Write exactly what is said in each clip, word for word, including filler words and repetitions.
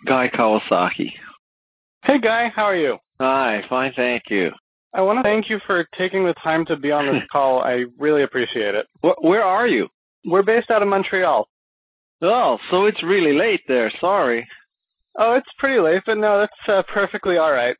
Guy Kawasaki. Hey, Guy. How are you? Hi. Fine, thank you. I want to thank you for taking the time to be on this call. I really appreciate it. Wh- Where are you? We're based out of Montreal. Oh, so it's really late there. Sorry. Oh, it's pretty late, but no, that's uh, perfectly all right.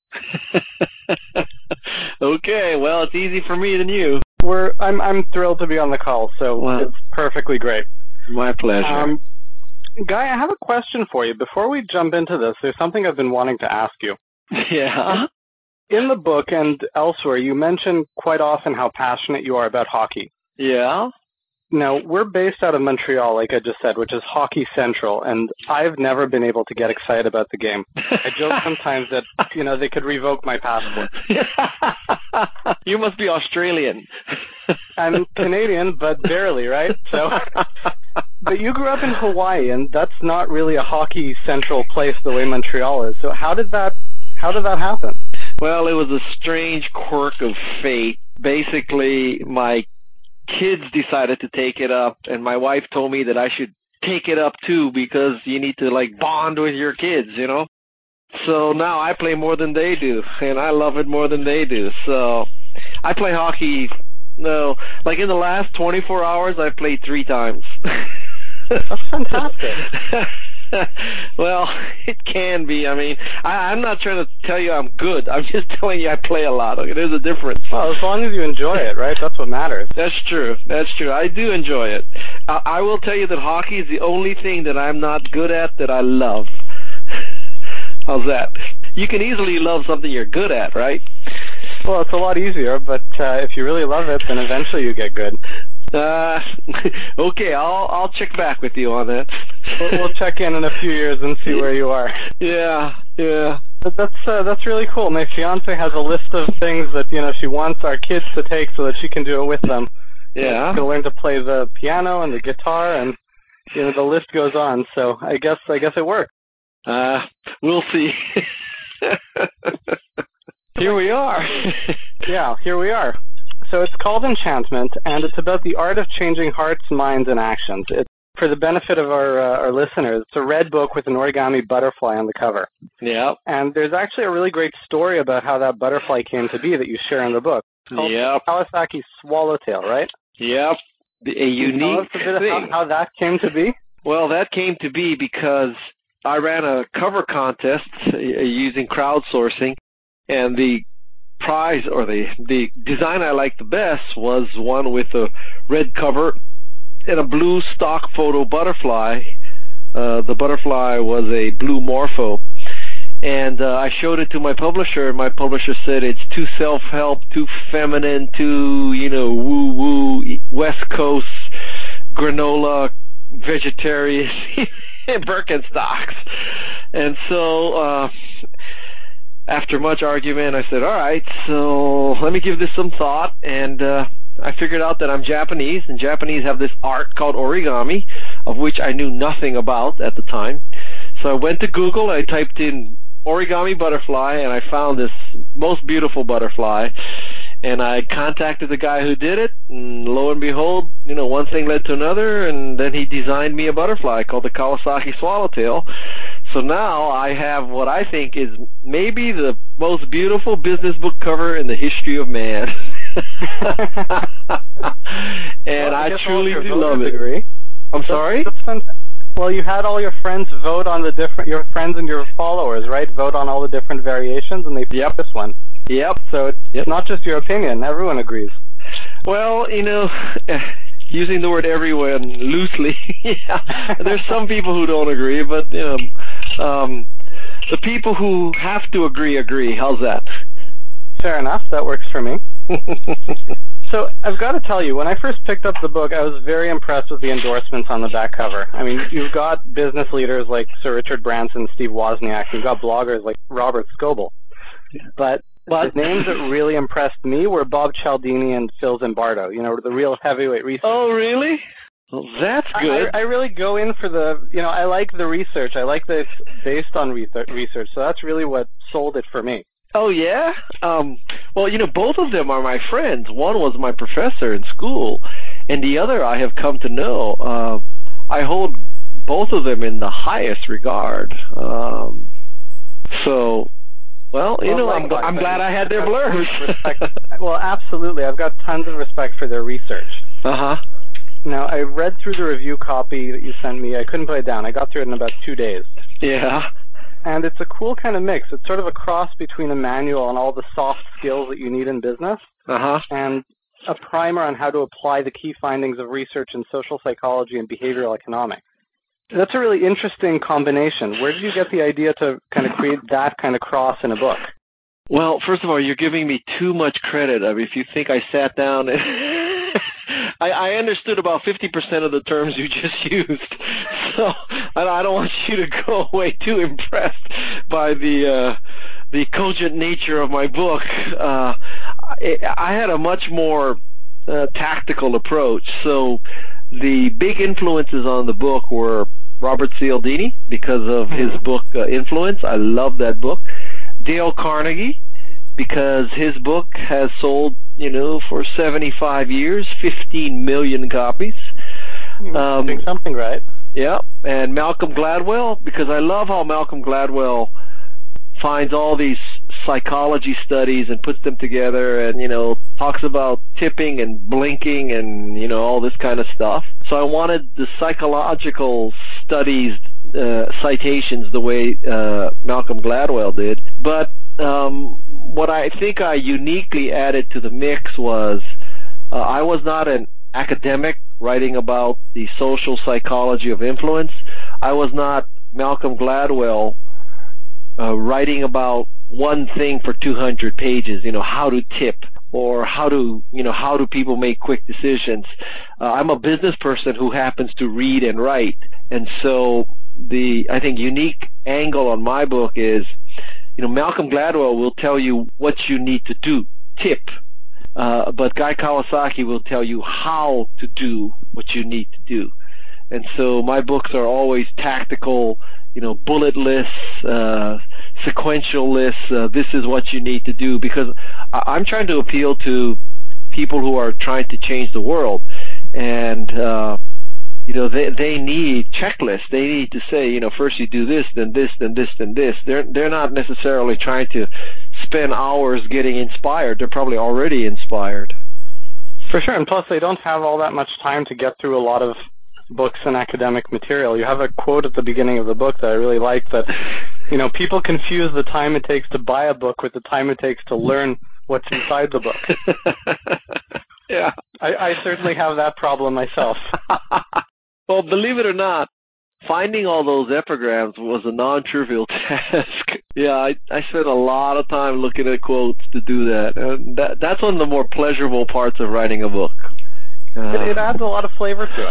Okay, well, it's easy for me than you. We're I'm I'm thrilled to be on the call, so Well, it's perfectly great. My pleasure. Um, Guy, I have a question for you. Before we jump into this, there's something I've been wanting to ask you. Yeah? In the book and elsewhere, you mention quite often how passionate you are about hockey. Yeah? Now, we're based out of Montreal, like I just said, which is hockey central, and I've never been able to get excited about the game. I joke sometimes that, you know, they could revoke my passport. You must be Australian. I'm Canadian, but barely, right? So, but you grew up in Hawaii, and that's not really a hockey central place the way Montreal is. So how did that, how did that happen? Well, it was a strange quirk of fate. Basically, my kids decided to take it up, and my wife told me that I should take it up too because you need to like bond with your kids, you know? So now I play more than they do, and I love it more than they do. So I play hockey, no, like in the last twenty-four hours, I've played three times. That's fantastic. Well, it can be. I mean, I, I'm not trying to tell you I'm good. I'm just telling you I play a lot. Okay, there's a difference. Well, as long as you enjoy it, right? That's what matters. That's true. That's true. I do enjoy it. I, I will tell you that hockey is the only thing that I'm not good at that I love. How's that? You can easily love something you're good at, right? Well, it's a lot easier, but uh, if you really love it, then eventually you get good. Uh, okay, I'll I'll check back with you on that. We'll, we'll check in in a few years and see where you are. Yeah, yeah. But that's uh, that's really cool. My fiance has a list of things that you know she wants our kids to take so that she can do it with them. Yeah. She's gonna learn to play the piano and the guitar, and you know the list goes on. So I guess I guess it worked. Uh, we'll see. Here we are. Yeah, here we are. So it's called Enchantment, and it's about the art of changing hearts, minds, and actions. It's for the benefit of our uh, our listeners. It's a red book with an origami butterfly on the cover. Yep. And there's actually a really great story about how that butterfly came to be that you share in the book. It's called Yep. Kawasaki Swallowtail, right? Yep. A Can you unique tell us a bit thing. of how, how that came to be? Well, that came to be because I ran a cover contest uh, using crowdsourcing, and the prize or the the design I liked the best was one with a red cover and a blue stock photo butterfly. Uh, the butterfly was a blue morpho. And uh, I showed it to my publisher, and my publisher said it's too self-help, too feminine, too, you know, woo-woo, West Coast, granola, vegetarian, Birkenstocks. And so uh, after much argument, I said, all right, so let me give this some thought. And uh, I figured out that I'm Japanese, and Japanese have this art called origami, of which I knew nothing about at the time. So I went to Google, I typed in origami butterfly, and I found this most beautiful butterfly. And I contacted the guy who did it, and lo and behold, you know, one thing led to another, and then he designed me a butterfly called the Kawasaki Swallowtail. So now I have what I think is maybe the most beautiful business book cover in the history of man. And Well, I I guess all truly your do love voters it. agree. I'm That's- sorry? that's fant- Well, you had all your friends vote on the different, your friends and your followers, right? Vote on all the different variations, and they picked Yep. this one. Yep. So it's Yep. not just your opinion. Everyone agrees. Well, you know, using the word everyone loosely, yeah, there's some people who don't agree, but, you know, um, the people who have to agree, agree. How's that? Fair enough. That works for me. So I've got to tell you, when I first picked up the book, I was very impressed with the endorsements on the back cover. I mean, you've got business leaders like Sir Richard Branson, Steve Wozniak, you've got bloggers like Robert Scoble. But, but the names that really impressed me were Bob Cialdini and Phil Zimbardo, you know, the real heavyweight research. Oh, really? Well, that's good. I, I really go in for the, you know, I like the research. I like that it's based on research, so that's really what sold it for me. Oh, yeah? Um, well, you know, both of them are my friends. One was my professor in school, and the other I have come to know. Uh, I hold both of them in the highest regard. Um, so, well, you well, know, I'm, I'm glad I had their blurbs. Well, absolutely. I've got tons of respect for their research. Uh-huh. Now, I read through the review copy that you sent me. I couldn't put it down. I got through it in about two days. Yeah. And it's a cool kind of mix. It's sort of a cross between a manual on all the soft skills that you need in business uh-huh. and a primer on how to apply the key findings of research in social psychology and behavioral economics. That's a really interesting combination. Where did you get the idea to kind of create that kind of cross in a book? Well, first of all, you're giving me too much credit. I mean, if you think I sat down and I, I understood about fifty percent of the terms you just used. So I don't want you to go away too impressed by the uh, the cogent nature of my book. Uh, I, I had a much more uh, tactical approach. So the big influences on the book were Robert Cialdini because of mm-hmm. his book uh, Influence. I love that book. Dale Carnegie, because his book has sold, you know, for seventy-five years, fifteen million copies. You're um, doing something right. Yeah, and Malcolm Gladwell, because I love how Malcolm Gladwell finds all these psychology studies and puts them together and, you know, talks about tipping and blinking and, you know, all this kind of stuff. So I wanted the psychological studies uh, citations the way uh, Malcolm Gladwell did. But um, what I think I uniquely added to the mix was uh, I was not an academic writing about the social psychology of influence. I was not Malcolm Gladwell uh, writing about one thing for two hundred pages, you know, how to tip or how to, you know, how do people make quick decisions. Uh, I'm a business person who happens to read and write. And so the, I think, unique angle on my book is, you know, Malcolm Gladwell will tell you what you need to do, tip. Uh, but Guy Kawasaki will tell you how to do what you need to do. And so my books are always tactical, you know, bullet lists, uh, sequential lists. Uh, this is what you need to do, because I'm trying to appeal to people who are trying to change the world. And, uh, you know, they, they need checklists. They need to say, you know, first you do this, then this, then this, then this. They're, they're not necessarily trying to spend hours getting inspired. They're probably already inspired. For sure. And plus they don't have all that much time to get through a lot of books and academic material. You have a quote at the beginning of the book that I really like that, you know, people confuse the time it takes to buy a book with the time it takes to learn what's inside the book. Yeah. I, I certainly have that problem myself. Well, believe it or not, finding all those epigrams was a non-trivial task. Yeah, I, I spent a lot of time looking at quotes to do that. And that that's one of the more pleasurable parts of writing a book. Uh, it, it adds a lot of flavor to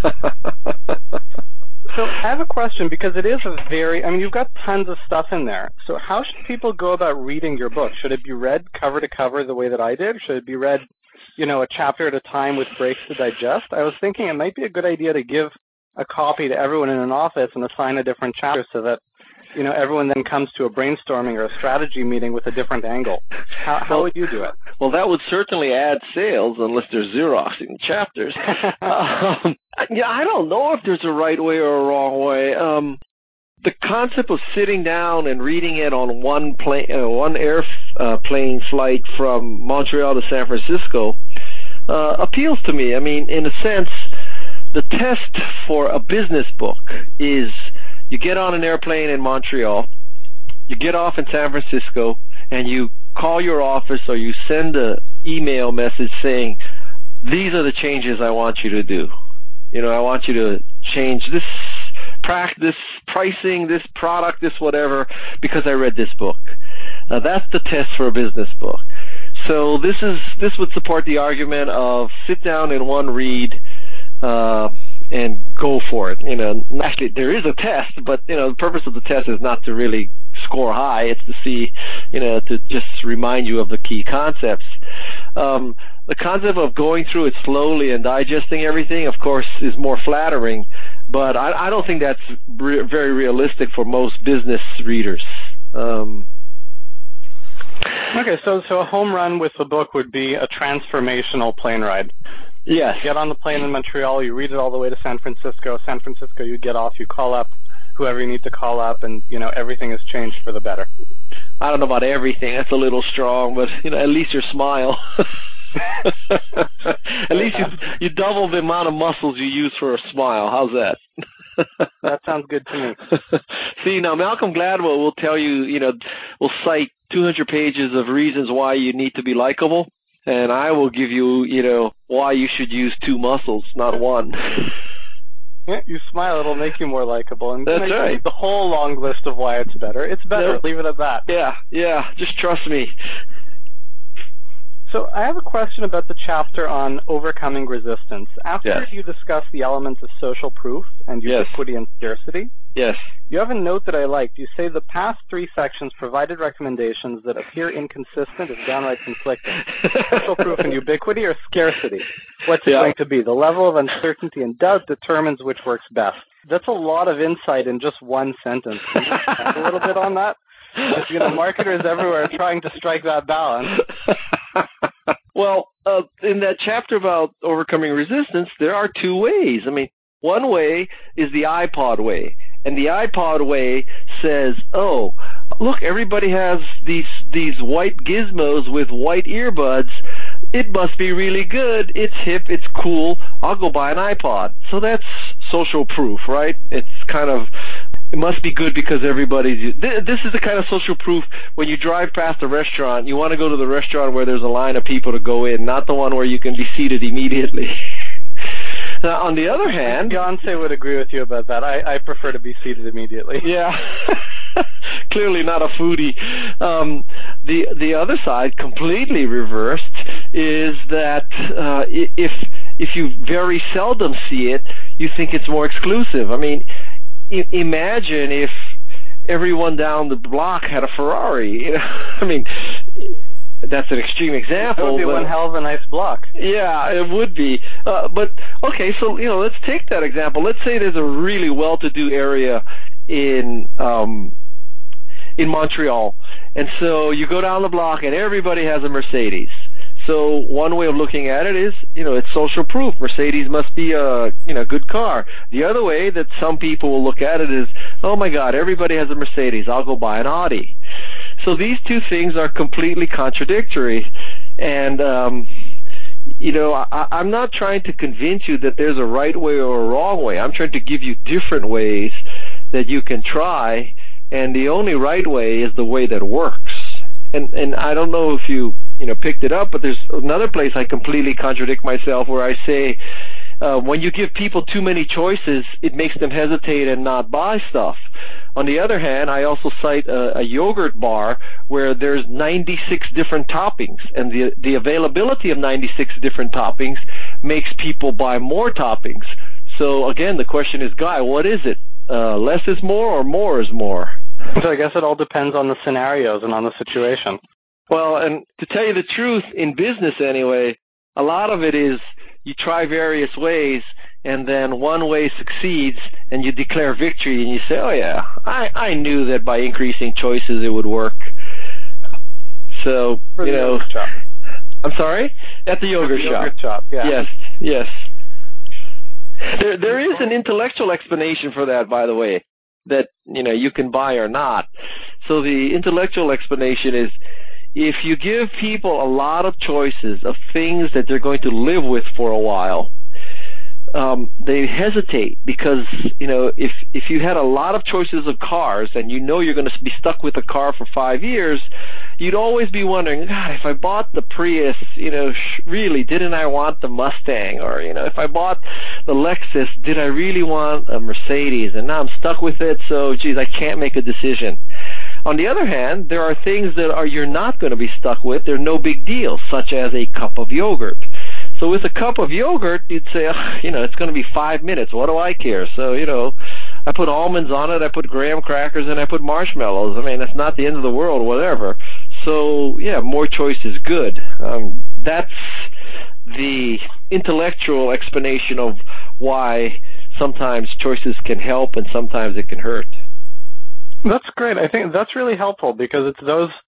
it. So I have a question, because it is a very, I mean, you've got tons of stuff in there. So how should people go about reading your book? Should it be read cover to cover the way that I did? Should it be read, you know, a chapter at a time with breaks to digest? I was thinking it might be a good idea to give a copy to everyone in an office and assign a different chapter so that, you know, everyone then comes to a brainstorming or a strategy meeting with a different angle. How, how well, would you do it? Well, that would certainly add sales unless there's Xeroxing chapters. um, yeah, I don't know if there's a right way or a wrong way. Um, the concept of sitting down and reading it on one plane, uh, one airplane uh, flight from Montreal to San Francisco uh, appeals to me. I mean, in a sense, the test for a business book is you get on an airplane in Montreal, you get off in San Francisco, and you call your office or you send an email message saying, these are the changes I want you to do. You know, I want you to change this practice, pricing, this product, this whatever, because I read this book. Uh, that's the test for a business book. So this is this would support the argument of sit down in one read uh, and go for it. You know, actually there is a test, but you know the purpose of the test is not to really score high. It's to see, you know, to just remind you of the key concepts. Um, the concept of going through it slowly and digesting everything, of course, is more flattering, but I, I don't think that's re- very realistic for most business readers. Um, okay, so so a home run with the book would be a transformational plane ride. Yes. You get on the plane in Montreal, you read it all the way to San Francisco. San Francisco, you get off, you call up whoever you need to call up, and, you know, everything has changed for the better. I don't know about everything. That's a little strong, but, you know, at least your smile. At least you, you double the amount of muscles you use for a smile. How's that? That sounds good to me. See, now Malcolm Gladwell will tell you, you know, will cite two hundred pages of reasons why you need to be likable, and I will give you, you know, why you should use two muscles, not one. Yeah, you smile, it'll make you more likable. And That's you know, right. The whole long list of why it's better. It's better. Nope. Leave it at that. Yeah, yeah. Just trust me. So I have a question about the chapter on overcoming resistance. After Yes. you discuss the elements of social proof and ubiquity Yes. and scarcity, Yes. you have a note that I liked. You say the past three sections provided recommendations that appear inconsistent and downright conflicting. Social proof and ubiquity or scarcity? What's it Yeah. going to be? The level of uncertainty and doubt determines which works best. That's a lot of insight in just one sentence. Can you expand a little bit on that? Because, you know, marketers everywhere are trying to strike that balance. Well, uh, in that chapter about overcoming resistance, there are two ways. I mean, one way is the iPod way. And the iPod way says, oh, look, everybody has these these white gizmos with white earbuds. It must be really good. It's hip. It's cool. I'll go buy an iPod. So that's social proof, right? It's kind of, it must be good because everybody's, this is the kind of social proof when you drive past a restaurant, you want to go to the restaurant where there's a line of people to go in, not the one where you can be seated immediately. Now, on the other hand, Beyonce would agree with you about that. I, I prefer to be seated immediately. Yeah. Clearly not a foodie. Um, the the other side, completely reversed, is that uh, if if you very seldom see it, you think it's more exclusive. I mean, I- imagine if everyone down the block had a Ferrari. You know? I mean, that's an extreme example. That would be but, one hell of a nice block. Yeah, it would be. Uh, but, okay, so, you know, let's take that example. Let's say there's a really well-to-do area in um, in Montreal. And so you go down the block and everybody has a Mercedes. So one way of looking at it is, you know, it's social proof. Mercedes must be a, you know, good car. The other way that some people will look at it is, oh my God, everybody has a Mercedes. I'll go buy an Audi. So these two things are completely contradictory. And, um, you know, I, I'm not trying to convince you that there's a right way or a wrong way. I'm trying to give you different ways that you can try, and the only right way is the way that works. And and I don't know if you you know picked it up, but there's another place I completely contradict myself where I say uh, when you give people too many choices, it makes them hesitate and not buy stuff. On the other hand, I also cite a, a yogurt bar where there's ninety-six different toppings, and the the availability of ninety-six different toppings makes people buy more toppings. So again, the question is, Guy, what is it? Uh, less is more or more is more? So I guess it all depends on the scenarios and on the situation. Well, and to tell you the truth, in business anyway, a lot of it is you try various ways, and then one way succeeds, and you declare victory, and you say, oh yeah, I, I knew that by increasing choices it would work. So, For you the know, yogurt shop. I'm sorry? At the yogurt the shop. Yogurt shop, yeah. Yes, yes. There, there is an intellectual explanation for that, by the way, that, you know, you can buy or not. So the intellectual explanation is, if you give people a lot of choices of things that they're going to live with for a while, um, they hesitate because, you know, if if you had a lot of choices of cars and you know you're going to be stuck with a car for five years, you'd always be wondering, God, if I bought the Prius, you know, sh- really, didn't I want the Mustang? Or, you know, if I bought the Lexus, did I really want a Mercedes? And now I'm stuck with it, so, geez, I can't make a decision. On the other hand, there are things that are you're not going to be stuck with. They're no big deal, such as a cup of yogurt. So with a cup of yogurt, you'd say, oh, you know, it's going to be five minutes. What do I care? So, you know, I put almonds on it, I put graham crackers, and I put marshmallows. I mean, that's not the end of the world, whatever. So, yeah, more choice is good. Um, that's the intellectual explanation of why sometimes choices can help and sometimes it can hurt. That's great. I think that's really helpful because it's those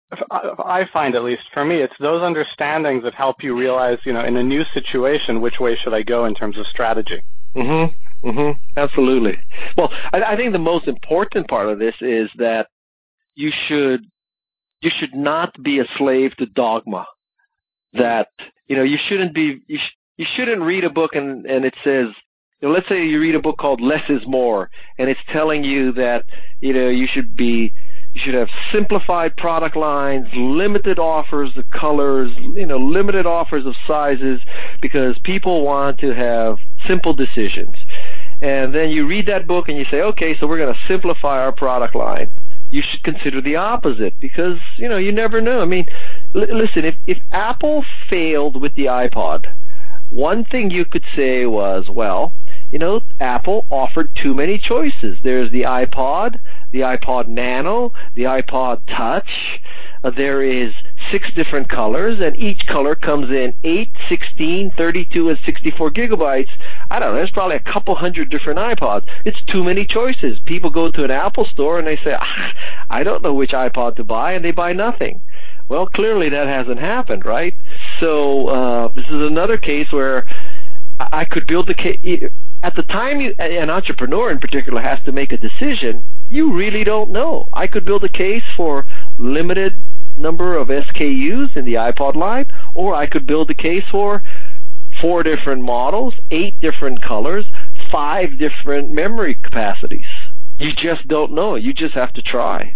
I find, at least for me, it's those understandings that help you realize, you know, in a new situation, which way should I go in terms of strategy. Mm-hmm. Mm-hmm. Absolutely. Well, I, I think the most important part of this is that you should you should not be a slave to dogma. That, you know, you shouldn't be you, sh- you shouldn't read a book and and it says, you know, let's say you read a book called Less is More, and it's telling you that, you know, you should be you should have simplified product lines, limited offers of colors, you know, limited offers of sizes, because people want to have simple decisions. And then you read that book and you say, okay, so we're going to simplify our product line. You should consider the opposite, because, you know, you never know. I mean, l- listen, if, if Apple failed with the iPod, one thing you could say was, well, you know, Apple offered too many choices. There's the iPod, the iPod Nano, the iPod Touch. Uh, there is six different colors, and each color comes in eight, sixteen, thirty-two, and sixty-four gigabytes. I don't know, there's probably a couple hundred different iPods. It's too many choices. People go to an Apple store and they say, ah, I don't know which iPod to buy, and they buy nothing. Well, clearly that hasn't happened, right? So uh, this is another case where I could build the case. At the time you, an entrepreneur in particular has to make a decision, you really don't know. I could build a case for limited number of S K Us in the iPod line, or I could build a case for four different models, eight different colors, five different memory capacities. You just don't know. You just have to try.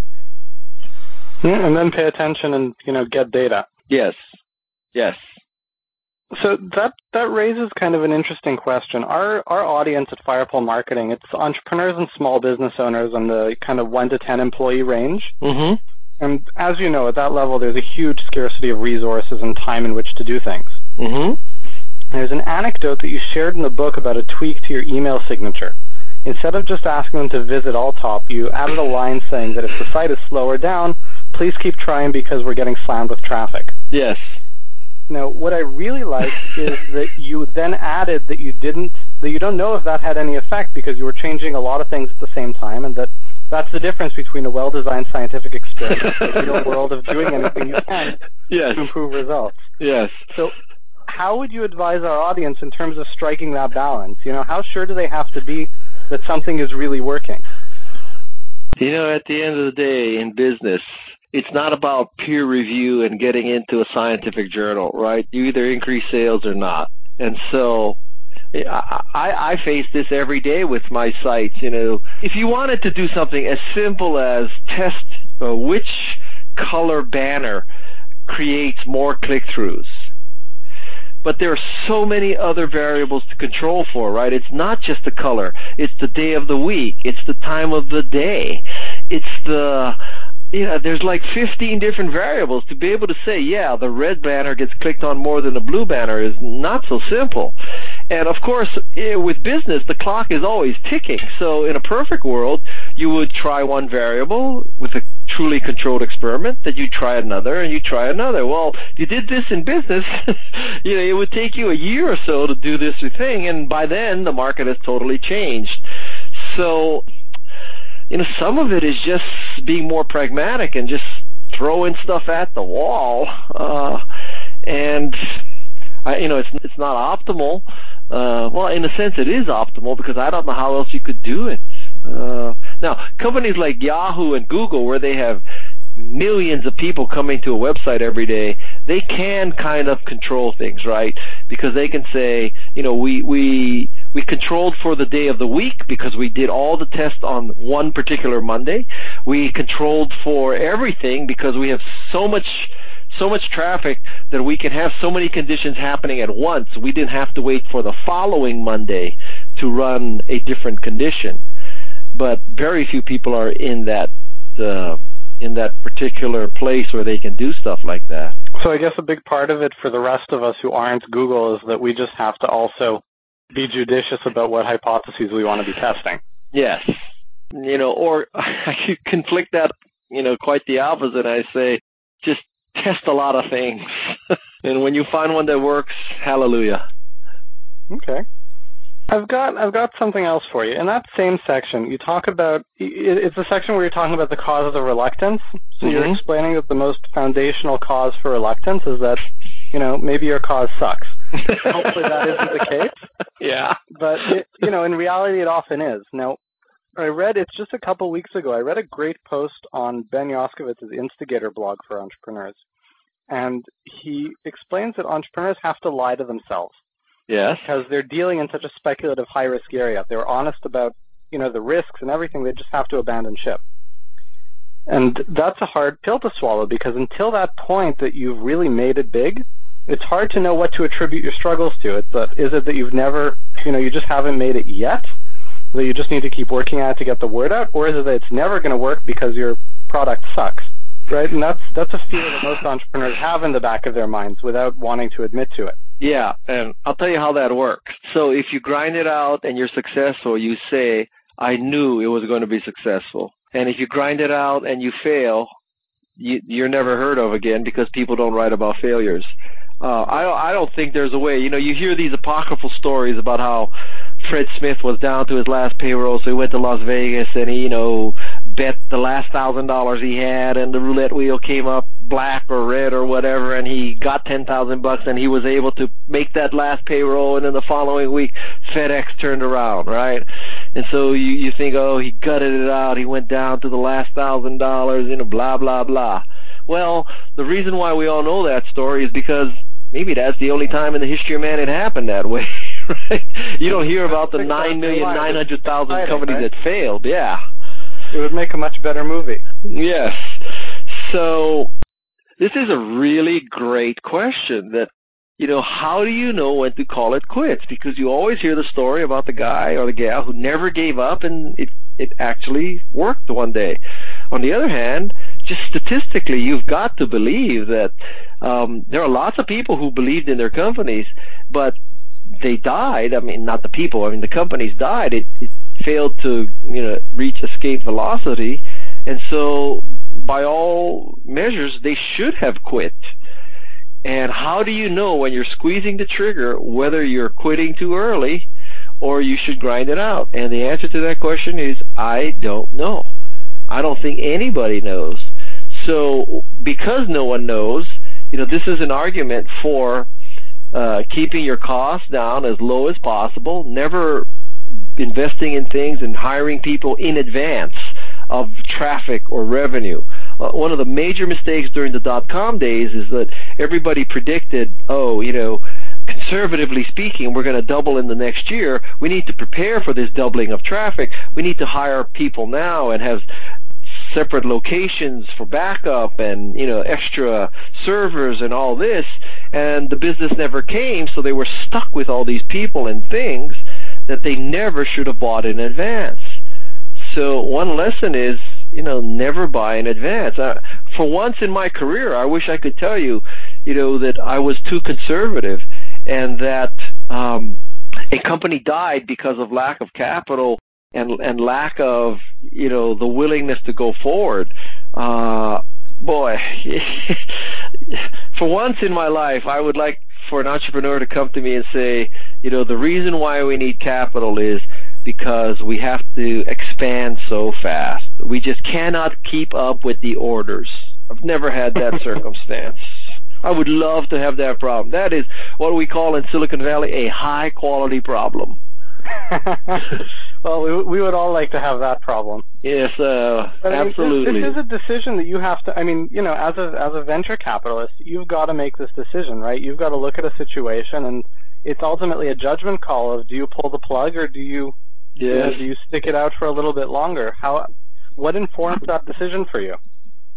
Yeah, and then pay attention and, you know, get data. Yes. Yes. So that that raises kind of an interesting question. Our our audience at Firepole Marketing, it's entrepreneurs and small business owners on the kind of one to ten employee range. Mm-hmm. And as you know, at that level, there's a huge scarcity of resources and time in which to do things. Mm-hmm. There's an anecdote that you shared in the book about a tweak to your email signature. Instead of just asking them to visit Alltop, you added a line saying that if the site is slow or down, please keep trying because we're getting slammed with traffic. Yes. Now, what I really like is that you then added that you didn't, that you don't know if that had any effect because you were changing a lot of things at the same time, and that that's the difference between a well-designed scientific experiment and the real world of doing anything you can yes. to improve results. Yes. So how would you advise our audience in terms of striking that balance? You know, how sure do they have to be that something is really working? You know, at the end of the day, in business, it's not about peer review and getting into a scientific journal, right? You either increase sales or not. And so I, I, I face this every day with my sites. You know, if you wanted to do something as simple as test uh, which color banner creates more click-throughs, but there are so many other variables to control for, right? It's not just the color. It's the day of the week. It's the time of the day. It's the, you know, there's like fifteen different variables to be able to say, yeah, the red banner gets clicked on more than the blue banner is not so simple. And of course, with business, the clock is always ticking. So in a perfect world, you would try one variable with a truly controlled experiment, that you try another and you try another. Well, you did this in business, you know, it would take you a year or so to do this thing, and by then the market has totally changed. So, you know, some of it is just being more pragmatic and just throwing stuff at the wall. Uh, and, I, you know, it's it's not optimal. Uh, well, in a sense, it is optimal because I don't know how else you could do it. Uh, now, companies like Yahoo and Google, where they have millions of people coming to a website every day, they can kind of control things, right? Because they can say, you know, we we we controlled for the day of the week because we did all the tests on one particular Monday. We controlled for everything because we have so much so much traffic that we can have so many conditions happening at once. We didn't have to wait for the following Monday to run a different condition. But very few people are in that uh, in that particular place where they can do stuff like that. So I guess a big part of it for the rest of us who aren't Google is that we just have to also be judicious about what hypotheses we want to be testing. Yes. You know, or I could conflict that, you know, quite the opposite. I say, just test a lot of things. And when you find one that works, hallelujah. Okay. I've got I've got something else for you. In that same section, you talk about it's a section where you're talking about the cause of the reluctance. So mm-hmm. You're explaining that the most foundational cause for reluctance is that, you know, maybe your cause sucks. Hopefully that isn't the case. Yeah. But it, you know, in reality, it often is. Now, I read it's just a couple weeks ago. I read a great post on Ben Yoskowitz's Instigator blog for entrepreneurs, and he explains that entrepreneurs have to lie to themselves. Yes. Because they're dealing in such a speculative, high-risk area. If they're honest about, you know, the risks and everything, they just have to abandon ship. And that's a hard pill to swallow because until that point that you've really made it big, it's hard to know what to attribute your struggles to. It's that, is it that you've never, you know, you just haven't made it yet, that you just need to keep working at it to get the word out, or is it that it's never going to work because your product sucks, right? And that's that's a fear that most entrepreneurs have in the back of their minds without wanting to admit to it. Yeah, and I'll tell you how that works. So if you grind it out and you're successful, you say, I knew it was going to be successful. And if you grind it out and you fail, you, you're never heard of again because people don't write about failures. Uh, I, I don't think there's a way. You know, you hear these apocryphal stories about how Fred Smith was down to his last payroll, so he went to Las Vegas and he, you know, bet the last thousand dollars he had, and the roulette wheel came up black or red or whatever, and he got ten thousand bucks, and he was able to make that last payroll, and then the following week, FedEx turned around, right? And so you, you think, oh, he gutted it out, he went down to the last thousand dollars, you know, blah, blah, blah. Well, the reason why we all know that story is because maybe that's the only time in the history of man it happened that way, right? You don't hear about the nine million nine hundred thousand companies that failed, yeah. It would make a much better movie. Yes. So this is a really great question that, you know, how do you know when to call it quits? Because you always hear the story about the guy or the gal who never gave up and it, it actually worked one day. On the other hand, just statistically, you've got to believe that um, there are lots of people who believed in their companies, but they died. I mean, not the people. I mean, the companies died. It, it failed to, you know, reach escape velocity, and so by all measures, they should have quit. And how do you know when you're squeezing the trigger whether you're quitting too early or you should grind it out? And the answer to that question is, I don't know. I don't think anybody knows. So because no one knows, you know, this is an argument for uh, keeping your costs down as low as possible, never investing in things and hiring people in advance of traffic or revenue. Uh, one of the major mistakes during the dot-com days is that everybody predicted, oh, you know, conservatively speaking, we're going to double in the next year. We need to prepare for this doubling of traffic. We need to hire people now and have separate locations for backup and, you know, extra servers and all this. And the business never came, so they were stuck with all these people and things that they never should have bought in advance. So one lesson is, you know, never buy in advance. Uh, for once in my career, I wish I could tell you, you know, that I was too conservative and that um, a company died because of lack of capital and and lack of, you know, the willingness to go forward. Uh, boy, for once in my life, I would like for an entrepreneur to come to me and say, you know, the reason why we need capital is because we have to expand so fast. We just cannot keep up with the orders. I've never had that circumstance. I would love to have that problem. That is what we call in Silicon Valley a high-quality problem. Well, we, we would all like to have that problem. Yes, uh, but, I mean, absolutely. This, this is a decision that you have to, I mean, you know, as a, as a venture capitalist, you've got to make this decision, right? You've got to look at a situation, and it's ultimately a judgment call of do you pull the plug or do you, yes. you know, do you stick it out for a little bit longer? How, what informs that decision for you?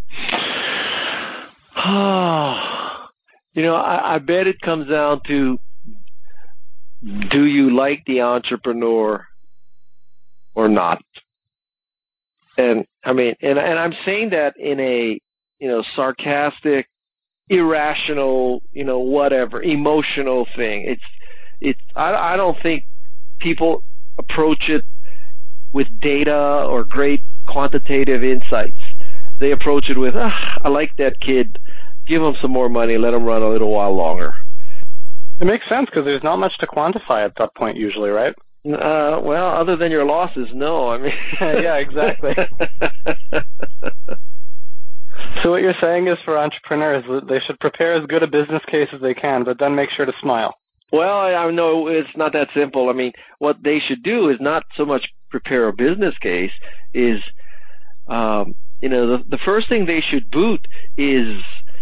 You know, I, I bet it comes down to, do you like the entrepreneur or not? And I mean, and, and I'm saying that in a, you know, sarcastic, irrational, you know, whatever, emotional thing. It's, it's, I, I don't think people approach it with data or great quantitative insights. They approach it with, ah, I like that kid. Give him some more money. Let him run a little while longer. It makes sense because there's not much to quantify at that point usually, right? Uh, well, other than your losses, no. I mean, yeah, exactly. So what you're saying is for entrepreneurs that they should prepare as good a business case as they can, but then make sure to smile. Well, I know it's not that simple. I mean, what they should do is not so much prepare a business case, is, um, you know, the, the first thing they should boot is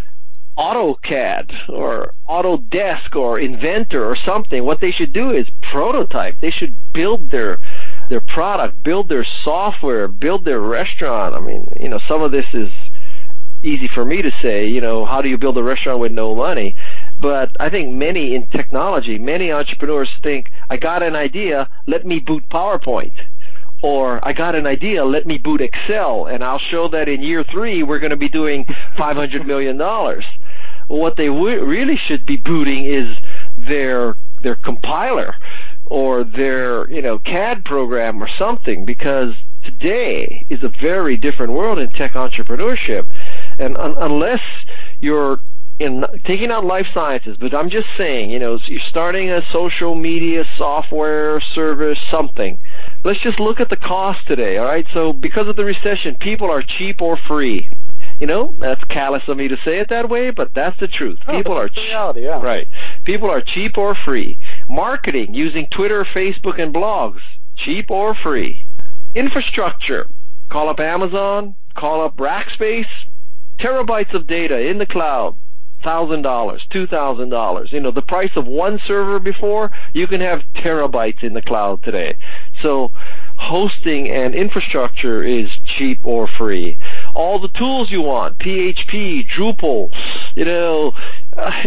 AutoCAD or Autodesk or Inventor or something. What they should do is prototype. They should build their their product, build their software, build their restaurant. I mean, you know, some of this is easy for me to say, you know, how do you build a restaurant with no money? But I think many in technology, many entrepreneurs think, I got an idea, let me boot PowerPoint. Or I got an idea, let me boot Excel, and I'll show that in year three we're going to be doing five hundred million dollars. Well, what they w- really should be booting is their their compiler or their, you know, C A D program or something, because today is a very different world in tech entrepreneurship. And un- unless you're in taking out life sciences, but I'm just saying, you know, you're starting a social media software service, something. Let's just look at the cost today, all right? So because of the recession, people are cheap or free. You know, that's callous of me to say it that way, but that's the truth. Oh, people are the reality, yeah. Right. People are cheap or free. Marketing using Twitter, Facebook, and blogs, cheap or free. Infrastructure, call up Amazon, call up Rackspace, terabytes of data in the cloud, one thousand dollars, two thousand dollars. You know, the price of one server before, you can have terabytes in the cloud today. So hosting and infrastructure is cheap or free. All the tools you want, P H P, Drupal, you know, uh,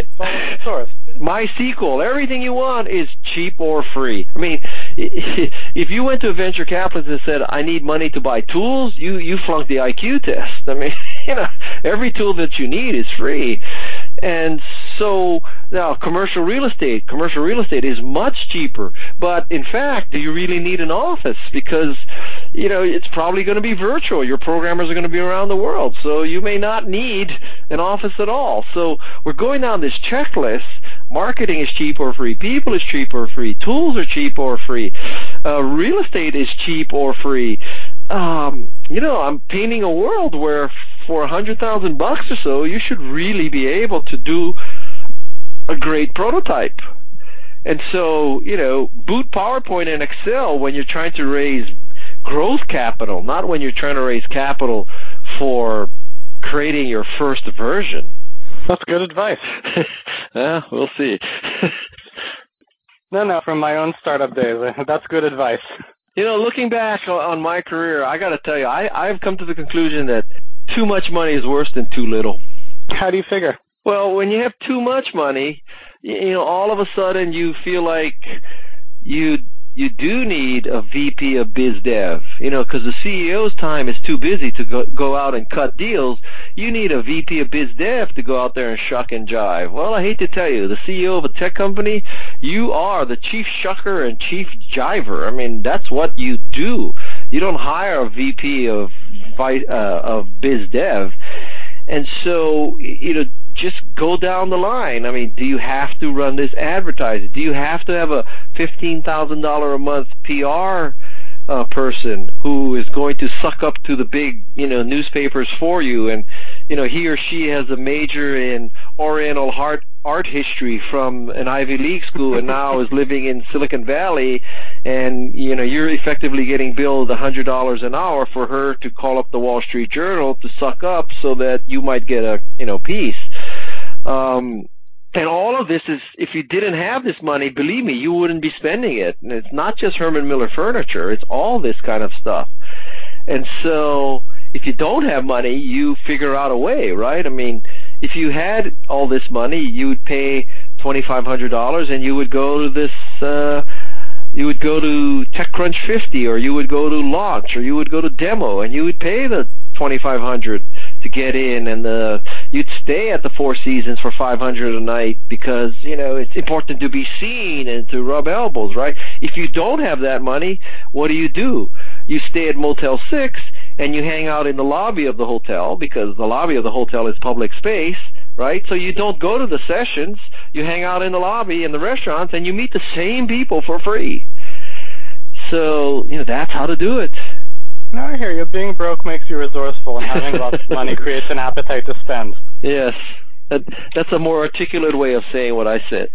MySQL, everything you want is cheap or free. I mean, if you went to a venture capitalist and said, I need money to buy tools, you, you flunked the I Q test. I mean, you know, every tool that you need is free. And so now commercial real estate, commercial real estate is much cheaper. But in fact, do you really need an office? Because, you know, it's probably going to be virtual. Your programmers are going to be around the world. So you may not need an office at all. So we're going down this checklist. Marketing is cheap or free. People is cheap or free. Tools are cheap or free. Uh, real estate is cheap or free. Um, you know, I'm painting a world where for a hundred thousand bucks or so, you should really be able to do a great prototype. And so, you know, boot PowerPoint and Excel when you're trying to raise growth capital, not when you're trying to raise capital for creating your first version. That's good advice. Yeah, we'll see. No, no, from my own startup days, that's good advice. You know, looking back on my career, I got to tell you, I, I've come to the conclusion that too much money is worse than too little. How do you figure? Well, when you have too much money, you know, all of a sudden you feel like you you do need a V P of biz dev, you know, because the C E O's time is too busy to go, go out and cut deals. You need a V P of biz dev to go out there and shuck and jive. Well, I hate to tell you, the C E O of a tech company, you are the chief shucker and chief jiver. I mean, that's what you do. You don't hire a V P of uh, of biz dev. And so, you know, just go down the line. I mean, do you have to run this advertising? Do you have to have a fifteen thousand dollars a month P R uh, person who is going to suck up to the big, you know, newspapers for you? And, you know, he or she has a major in Oriental art, art history from an Ivy League school and now is living in Silicon Valley, and, you know, you're effectively getting billed one hundred dollars an hour for her to call up the Wall Street Journal to suck up so that you might get a, you know, piece. Um, and all of this is, if you didn't have this money, believe me, you wouldn't be spending it. And it's not just Herman Miller Furniture. It's all this kind of stuff. And so if you don't have money, you figure out a way, right? I mean, if you had all this money, you would pay twenty-five hundred dollars and you would go to this, uh, you would go to TechCrunch fifty, or you would go to Launch, or you would go to Demo, and you would pay the twenty-five hundred dollars to get in, and the, you'd stay at the Four Seasons for five hundred dollars a night because, you know, it's important to be seen and to rub elbows, right? If you don't have that money, what do you do? You stay at Motel six, and you hang out in the lobby of the hotel because the lobby of the hotel is public space, right? So you don't go to the sessions. You hang out in the lobby in the restaurants, and you meet the same people for free. so, you know, that's how to do it. No, I hear you. Being broke makes you resourceful, and having lots of money creates an appetite to spend. Yes. That, that's a more articulate way of saying what I said.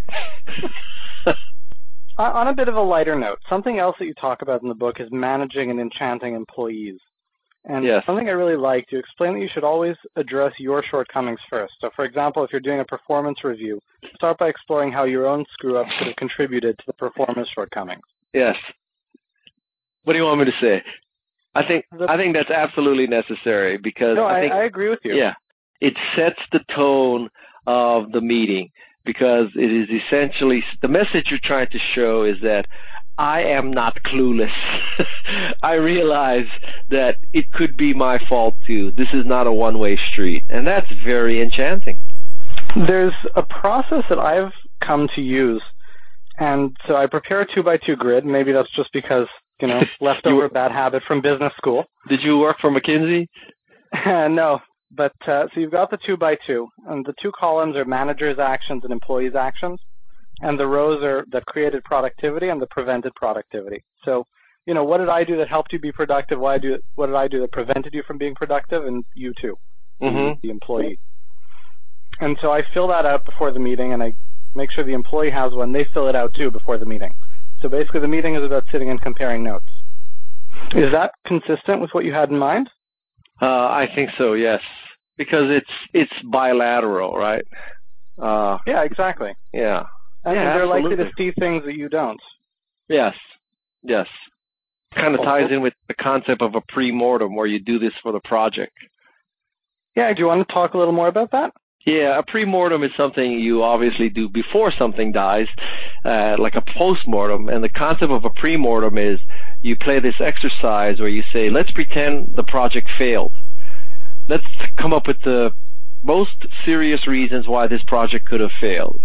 On a bit of a lighter note, something else that you talk about in the book is managing and enchanting employees. And yes. something I really liked, you explain that you should always address your shortcomings first. So, for example, if you're doing a performance review, start by exploring how your own screw-ups could have contributed to the performance shortcomings. Yes. What do you want me to say? I think the, I think that's absolutely necessary because no, I, think, I, I agree with you. Yeah, it sets the tone of the meeting because it is essentially the message you're trying to show is that I am not clueless. I realize that it could be my fault too. This is not a one-way street, and that's very enchanting. There's a process that I've come to use, and so I prepare a two-by-two grid. Maybe that's just because, you know, leftover were, bad habit from business school. Did you work for McKinsey? No, but uh, so you've got the two-by-two, and the two columns are managers' actions and employees' actions. And the rows are that created productivity and the prevented productivity. So, you know, what did I do that helped you be productive? Why do what did I do that prevented you from being productive? And you too, mm-hmm. the, the employee. And so I fill that out before the meeting, and I make sure the employee has one. They fill it out too before the meeting. So basically, the meeting is about sitting and comparing notes. Is that consistent with what you had in mind? Uh, I think so. Yes, because it's it's bilateral, right? Uh, yeah, exactly. Yeah. And yeah, they're absolutely. likely to see things that you don't. Yes, yes. Kind of ties in with the concept of a pre-mortem where you do this for the project. Yeah, do you want to talk a little more about that? Yeah, a pre-mortem is something you obviously do before something dies, uh, like a post-mortem. And the concept of a pre-mortem is you play this exercise where you say, let's pretend the project failed. Let's come up with the most serious reasons why this project could have failed.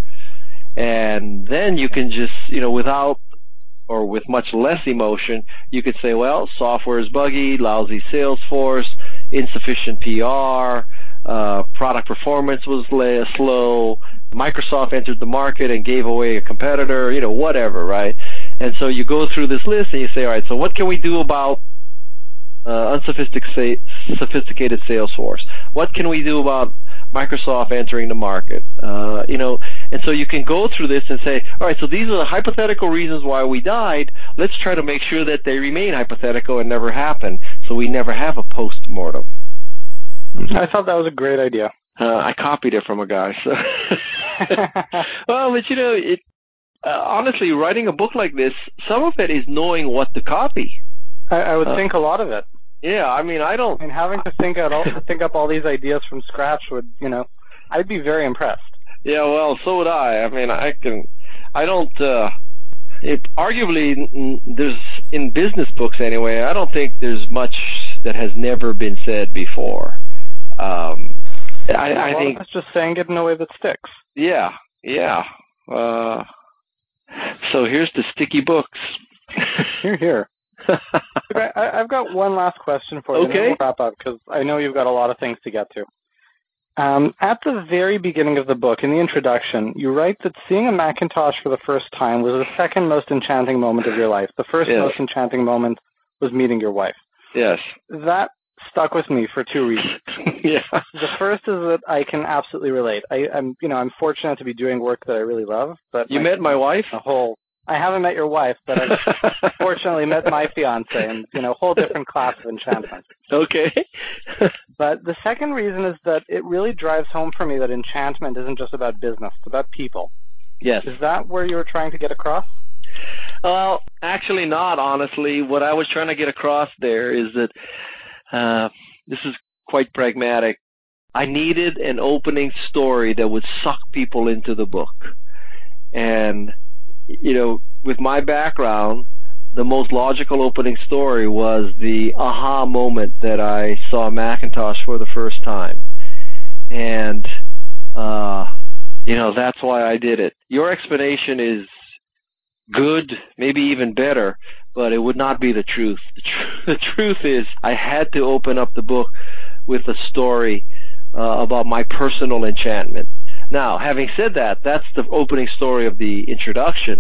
And then you can just, you know, without or with much less emotion, you could say, well, software is buggy, lousy sales force, insufficient P R, uh, product performance was slow, Microsoft entered the market and gave away a competitor, you know, whatever, right? And so you go through this list and you say, all right, so what can we do about uh, unsophisticated sophisticated sales force? What can we do about Microsoft entering the market? Uh, you know, and so you can go through this and say, all right, so these are the hypothetical reasons why we died. Let's try to make sure that they remain hypothetical and never happen, so we never have a post-mortem. I thought that was a great idea. Uh, I copied it from a guy. So. Well, but you know, it, uh, honestly, writing a book like this, some of it is knowing what to copy. I, I would uh, think a lot of it. Yeah, I mean, I don't. And having to think out all, think up all these ideas from scratch would, you know, I'd be very impressed. Yeah, well, so would I. I mean, I can. I don't. Uh, it, arguably, there's in business books anyway. I don't think there's much that has never been said before. Um, I, yeah, I a lot think of it's just saying it in a way that sticks. Yeah, yeah. Uh, so here's the sticky books. Here, here. Okay, I, I've got one last question for you. Okay. And we'll wrap up because I know you've got a lot of things to get to. Um, at the very beginning of the book, in the introduction, you write that seeing a Macintosh for the first time was the second most enchanting moment of your life. The first yes. most enchanting moment was meeting your wife. Yes. That stuck with me for two reasons. Yeah. The first is that I can absolutely relate. I, I'm, you know, I'm fortunate to be doing work that I really love. But you my, met my wife? A whole. I haven't met your wife, but I've fortunately met my fiance, and you know, a whole different class of enchantment. Okay. But the second reason is that it really drives home for me that enchantment isn't just about business; it's about people. Yes. Is that where you were trying to get across? Well, actually, not honestly. What I was trying to get across there is that uh, this is quite pragmatic. I needed an opening story that would suck people into the book. And, you know, with my background, the most logical opening story was the aha moment that I saw Macintosh for the first time. And, uh, you know, that's why I did it. Your explanation is good, maybe even better, but it would not be the truth. The, tr- the truth is I had to open up the book with a story uh, about my personal enchantment. Now, having said that, that's the opening story of the introduction.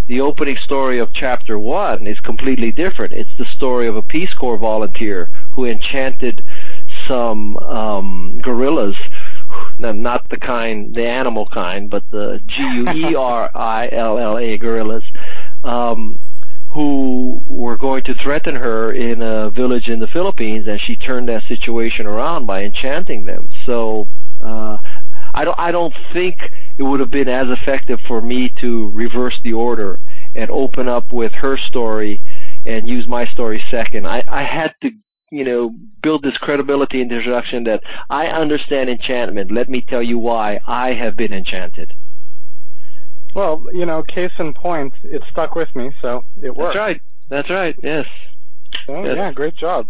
the opening story of chapter one is completely different. It's the story of a Peace Corps volunteer who enchanted some um, gorillas, not the kind, the animal kind, but the G U E R I L L A gorillas, um, who were going to threaten her in a village in the Philippines, and she turned that situation around by enchanting them. So uh, I don't, I don't think it would have been as effective for me to reverse the order and open up with her story and use my story second. I, I had to, you know, build this credibility introduction that I understand enchantment. Let me tell you why I have been enchanted. Well, you know, case in point, it stuck with me, so it worked. That's right. That's right. Yes. So, yes. Yeah, great job.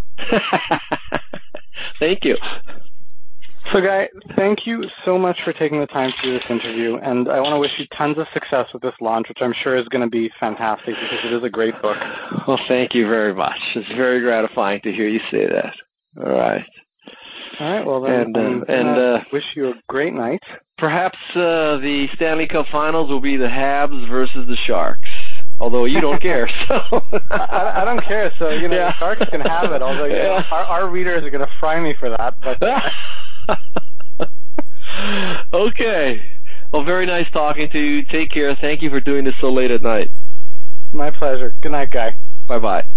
Thank you. So, Guy, thank you so much for taking the time to do this interview, and I want to wish you tons of success with this launch, which I'm sure is going to be fantastic because it is a great book. Well, thank you very much. It's very gratifying to hear you say that. All right. All right, well, then and, uh, I'm and uh, wish you a great night. Perhaps uh, the Stanley Cup Finals will be the Habs versus the Sharks, although you don't care. So I, I don't care, so, you know, yeah. the Sharks can have it, although you yeah. know, our, our readers are going to fry me for that. But Okay. Well, very nice talking to you. Take care. Thank you for doing this so late at night. My pleasure. Good night, Guy. Bye-bye.